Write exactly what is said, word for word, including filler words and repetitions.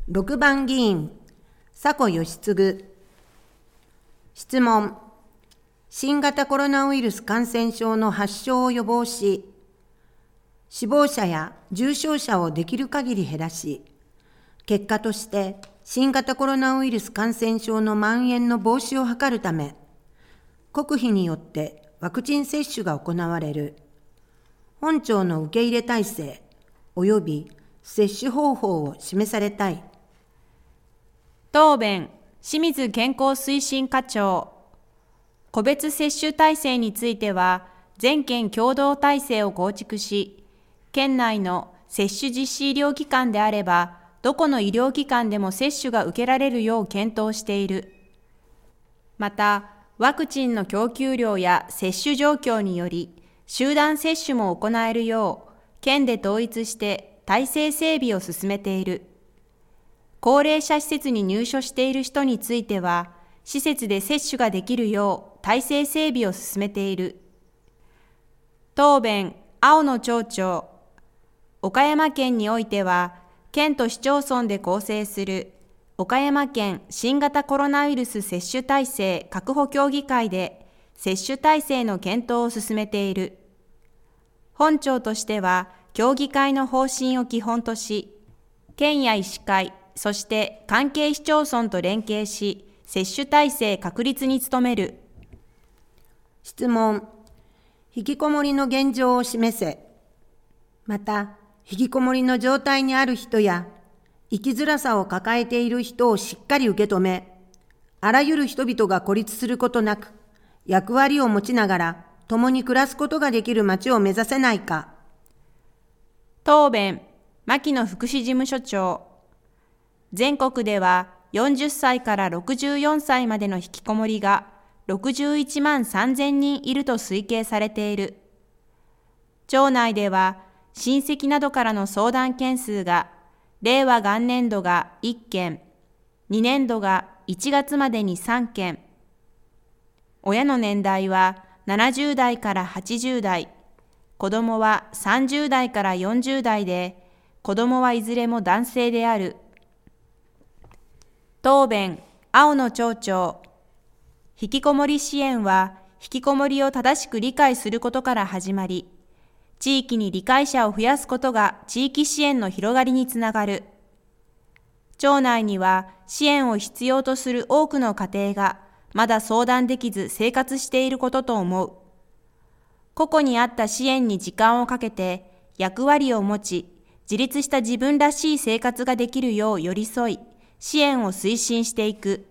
ろくばん議員、佐古義嗣。質問。新型コロナウイルス感染症の発症を予防し、死亡者や重症者をできる限り減らし、結果として新型コロナウイルス感染症の蔓延の防止を図るため、国費によってワクチン接種が行われる。本庁の受け入れ体制及び接種方法を示されたい。 答弁、清水健康推進課長。個別接種体制については、全県共同体制を構築し、県内の接種実施医療機関であれば、どこの医療機関でも接種が受けられるよう検討している。また、ワクチンの供給量や接種状況により、集団接種も行えるよう、県で統一して体制整備を進めている。高齢者施設に入所している人については、施設で接種ができるよう体制整備を進めている。答弁、青野町長。岡山県においては、県と市町村で構成する岡山県新型コロナウイルス接種体制確保協議会で接種体制の検討を進めている。本庁としては、協議会の方針を基本とし、県や医師会、そして関係市町村と連携し、接種体制確立に努める。 質問。引きこもりの現状を示せ。また、引きこもりの状態にある人や、生きづらさを抱えている人をしっかり受け止め、あらゆる人々が孤立することなく、役割を持ちながら共に暮らすことができる街を目指せないか。 答弁、牧野福祉事務所長。全国ではよんじゅっさいからろくじゅうよんさいまでの引きこもりがろくじゅういちまんさんぜんにんいると推計されている。町内では親戚などからの相談件数が令和元年度がいっけん、にねんどがいちがつまでにさんけん。親の年代はななじゅうだいからはちじゅうだい、子供はさんじゅうだいからよんじゅうだいで、子供はいずれも男性である。答弁、青野町長。引きこもり支援は、引きこもりを正しく理解することから始まり、地域に理解者を増やすことが地域支援の広がりにつながる。町内には支援を必要とする多くの家庭がまだ相談できず生活していることと思う。個々に合った支援に時間をかけて役割を持ち、自立した自分らしい生活ができるよう寄り添い、支援を推進していく。